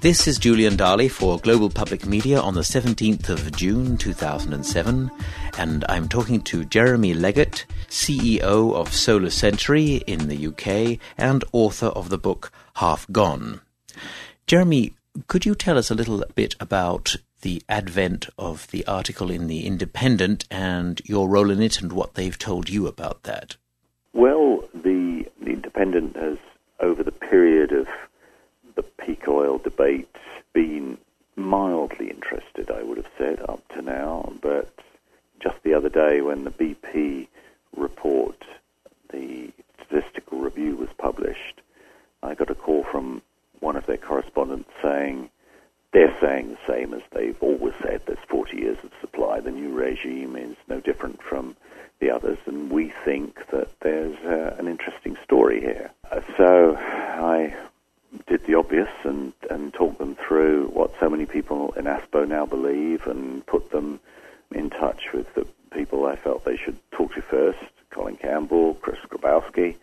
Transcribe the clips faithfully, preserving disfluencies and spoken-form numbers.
This is Julian Darley for Global Public Media on the seventeenth of June two thousand seven, and I'm talking to Jeremy Leggett, C E O of Solar Century in the U K and author of the book Half Gone. Jeremy, could you tell us a little bit about the advent of the article in The Independent and your role in it and what they've told you about that? Well, the, the Independent has, over the period of the peak oil debate, been mildly interested, I would have said, up to now. But just the other day when the B P report, the statistical review, was published, I got a call from one of their correspondents saying, they're saying the same as they've always said, there's forty years of supply. The new regime is no different from the others, and we think that there's uh, an interesting story here. Uh, so I did the obvious and, and talked them through what so many people in ASPO now believe and put them in touch with the people I felt they should talk to first, Colin Campbell, Chris Grabowski,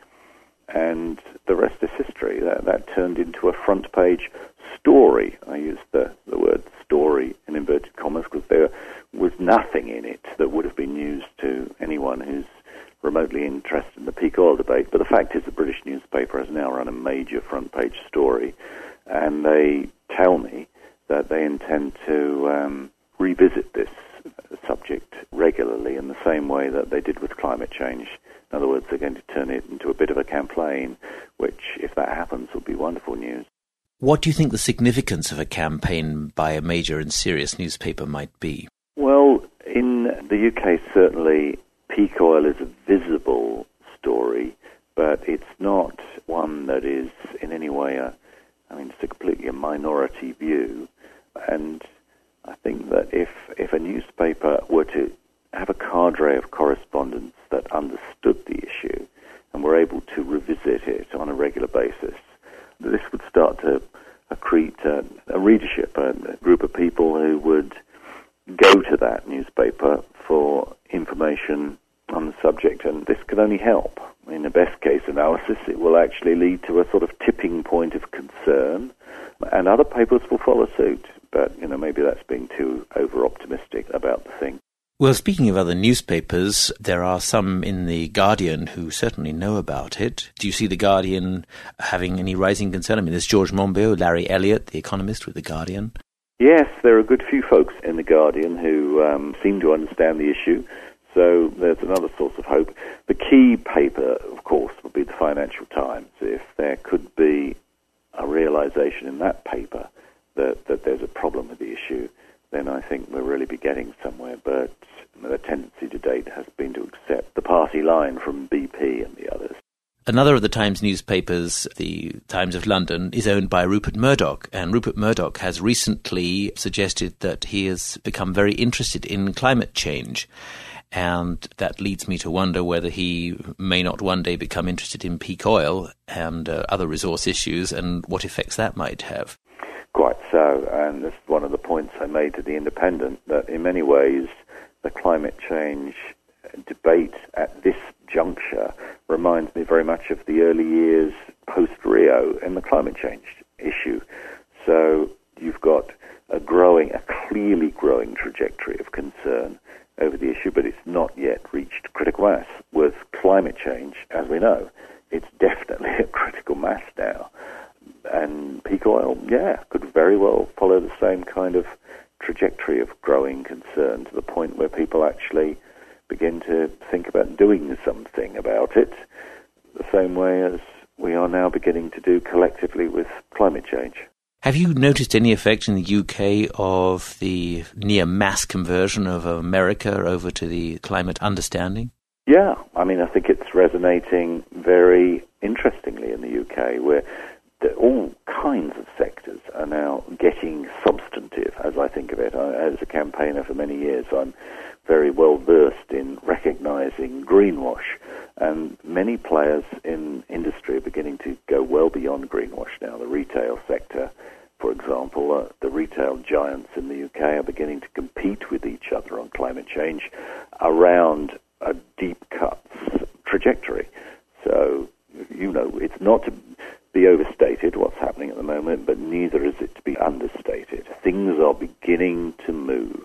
and the rest is history. That, that turned into a front-page story. I used the, the word story in inverted commas because there was nothing in it that would have been news to anyone who's remotely interested in the peak oil debate. But the fact is the British newspaper has now run a major front-page story, and they tell me that they intend to um, revisit this subject regularly in the same way that they did with climate change. In other words, they're going to turn it into a bit of a campaign, which, if that happens, will be wonderful news. What do you think the significance of a campaign by a major and serious newspaper might be? Well, in the U K, certainly, peak oil is a visible story, but it's not one that is in any way a, I mean, it's a completely a minority view. And I think that if, if a newspaper were to have a cadre of correspondents that understood the issue and were able to revisit it on a regular basis, this would start to accrete a, a readership, a, a group of people who would go to that newspaper for information on the subject, and this could only help. In the best case analysis, it will actually lead to a sort of tipping point of concern, and other papers will follow suit. But, you know, maybe that's being too over-optimistic about the thing. Well, speaking of other newspapers, there are some in The Guardian who certainly know about it. Do you see The Guardian having any rising concern? I mean, there's George Monbiot, Larry Elliott, the economist with The Guardian. Yes, there are a good few folks in The Guardian who um, seem to understand the issue, so there's another source of hope. The key paper, of course, would be the Financial Times. If there could be a realization in that paper that, that there's a problem with the issue, then I think we'll really be getting somewhere. But the tendency to date has been to accept the party line from B P and the others. Another of the Times newspapers, the Times of London, is owned by Rupert Murdoch, and Rupert Murdoch has recently suggested that he has become very interested in climate change. And that leads me to wonder whether he may not one day become interested in peak oil and uh, other resource issues, and what effects that might have. Quite so, and this is one of the points I made to The Independent, that in many ways the climate change debate at this juncture reminds me very much of the early years post-Rio and the climate change issue. So you've got a growing, a clearly growing trajectory of concern over the issue, but it's not yet reached critical mass. With climate change, as we know, it's definitely a critical mass now. And peak oil, yeah, could very well follow the same kind of trajectory of growing concern to the point where people actually begin to think about doing something about it, the same way as we are now beginning to do collectively with climate change. Have you noticed any effect in the U K of the near mass conversion of America over to the climate understanding? Yeah, I mean, I think it's resonating very interestingly in the U K, where all kinds of sectors are now getting substantive, as I think of it. I, as a campaigner for many years, I'm very well versed in recognizing greenwash, and many players in industry are beginning to go well beyond greenwash now. The retail sector, for example, uh, the retail giants in the U K are beginning to compete with each other on climate change around a deep cuts trajectory. So, you know, it's not to be overstated what's happening at the moment, but neither is it to be beginning to move,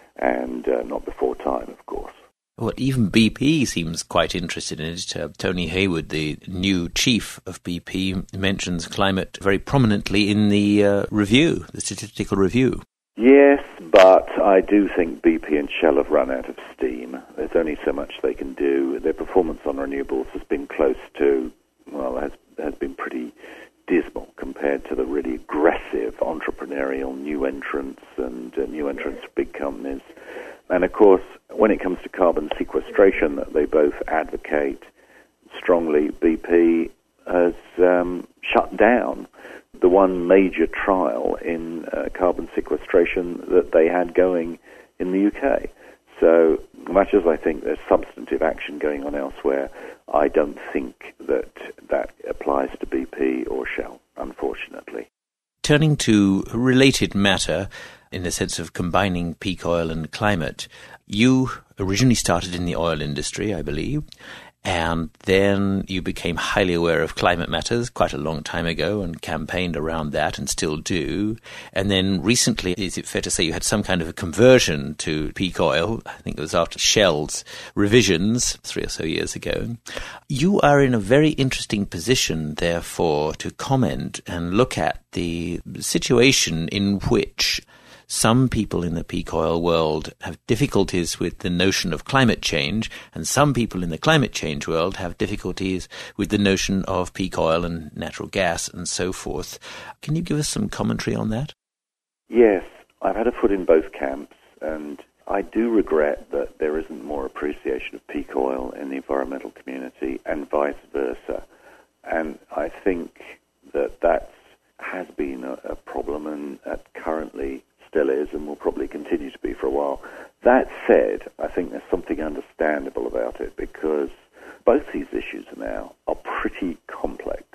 and uh, not before time, of course. Well, even B P seems quite interested in it. Uh, Tony Hayward, the new chief of B P, mentions climate very prominently in the uh, review, the statistical review. Yes, but I do think B P and Shell have run out of steam. There's only so much they can do. Their performance on renewables has been close to, well, has has been pretty dismal compared to the really aggressive entrepreneurial new entrants and uh, new entrants to big companies. And of course, when it comes to carbon sequestration that they both advocate strongly, B P has um, shut down the one major trial in uh, carbon sequestration that they had going in the U K. So much as I think there's substantive action going on elsewhere, I don't think that that applies to B P or Shell, unfortunately. Turning to a related matter, in the sense of combining peak oil and climate, you originally started in the oil industry, I believe, and then you became highly aware of climate matters quite a long time ago and campaigned around that and still do. And then recently, is it fair to say you had some kind of a conversion to peak oil? I think it was after Shell's revisions three or so years ago. You are in a very interesting position, therefore, to comment and look at the situation in which some people in the peak oil world have difficulties with the notion of climate change, and some people in the climate change world have difficulties with the notion of peak oil and natural gas and so forth. Can you give us some commentary on that? Yes, I've had a foot in both camps, and I do regret that there isn't more appreciation of peak oil in the environmental community and vice versa. And I think that that has been a, a problem, and that currently still is and will probably continue to be for a while. That said, I think there's something understandable about it, because both these issues now are pretty complex.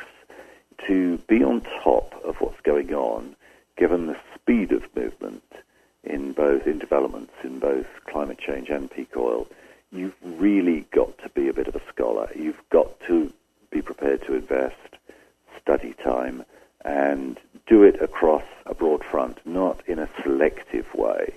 To be on top of what's going on, given the speed of movement in both in developments in both climate change and peak oil, you've really got to be a bit of a scholar. You've got to be prepared to invest study time and do it across a broad front, not in a selective way.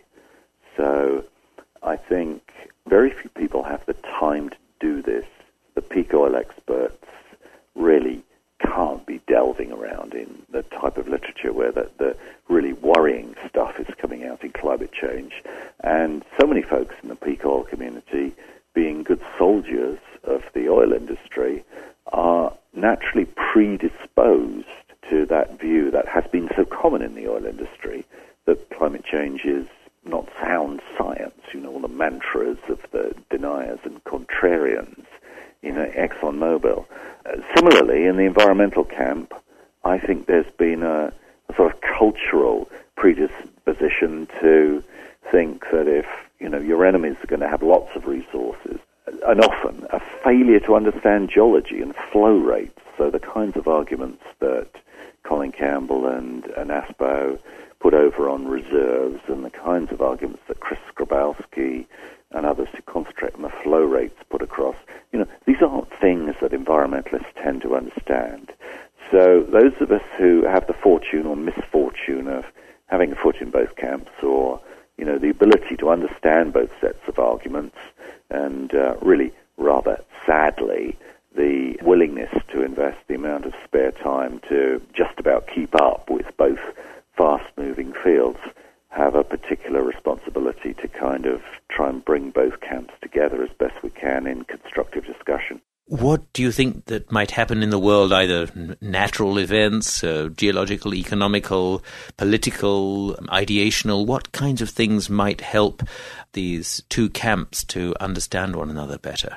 So I think very few people have the time to do this. The peak oil experts really can't be delving around in the type of literature where the, the really worrying stuff is coming out in climate change. And so many folks in the peak oil community, being good soldiers of the oil industry, are naturally predisposed to that view that has been so common in the oil industry, that climate change is not sound science, you know, all the mantras of the deniers and contrarians in ExxonMobil. Uh, similarly, in the environmental camp, I think there's been a, a sort of cultural predisposition to think that if, you know, your enemies are going to have lots of resources, and often a failure to understand geology and flow rates, so the kinds of arguments that Colin Campbell and, and Aspo put over on reserves, and the kinds of arguments that Chris Grabowski and others who concentrate on the flow rates put across. You know, these aren't things that environmentalists tend to understand. So those of us who have the fortune or misfortune of having a foot in both camps, or, you know, the ability to understand both sets of arguments, and uh, really, rather sadly, the willingness to invest the amount of spare time to just about keep up with both fast-moving fields, have a particular responsibility to kind of try and bring both camps together as best we can in constructive discussion. What do you think that might happen in the world, either natural events, uh, geological, economical, political, ideational? What kinds of things might help these two camps to understand one another better?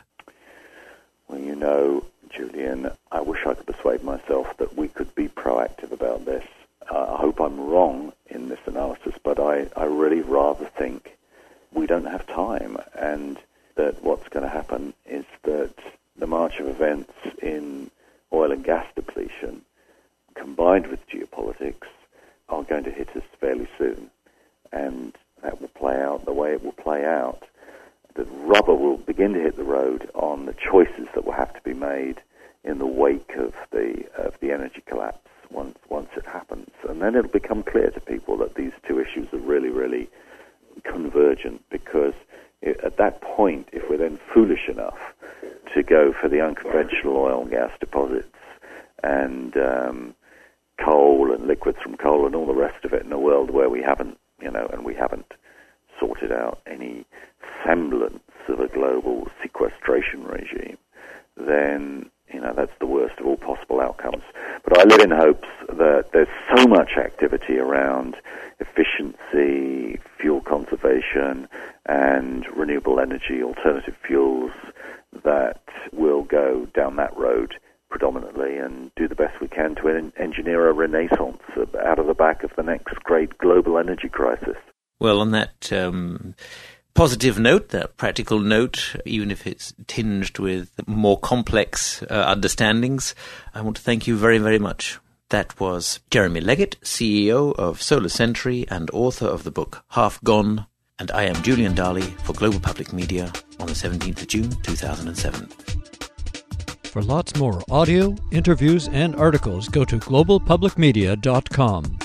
Well, you know, Julian, I wish I could persuade myself that we could be proactive about this. Uh, I hope I'm wrong in this analysis, but I, I really rather think we don't have time, and that what's going to happen is that the march of events in oil and gas depletion, combined with geopolitics, are going to hit us fairly soon, and that will play out the way it will play out. The rubber will begin to hit the road on the choices that will have to be made in the wake of the of the energy collapse once once it happens. And then it'll become clear to people that these two issues are really, really convergent, because it, at that point, if we're then foolish enough to go for the unconventional oil and gas deposits and um, coal and liquids from coal and all the rest of it in a world where we haven't, you know, and we haven't sorted out any semblance of a global sequestration regime, then, you know, that's the worst of all possible outcomes. But I live in hopes that there's so much activity around efficiency, fuel conservation, and renewable energy, alternative fuels, that we'll go down that road predominantly and do the best we can to en- engineer a renaissance out of the back of the next great global energy crisis. Well, on that um, positive note, that practical note, even if it's tinged with more complex uh, understandings, I want to thank you very, very much. That was Jeremy Leggett, C E O of Solar Century and author of the book Half Gone. And I am Julian Darley for Global Public Media on the seventeenth of June, two thousand seven. For lots more audio, interviews, and articles, go to global public media dot com.